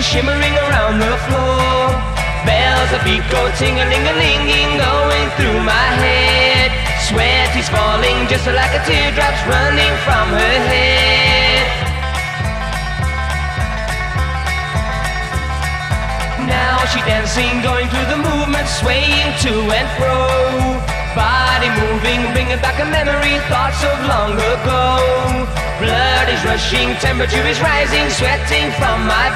shimmering around the floor. Bells of beat go ting-a-ling-a-ling-ing, going through my head. Sweat is falling just like a teardrop's running from her head. Now she dancing, going through the movement, swaying to and fro. Body moving, bringing back a memory, thoughts of long ago. Blood is rushing, temperature is rising, sweating from my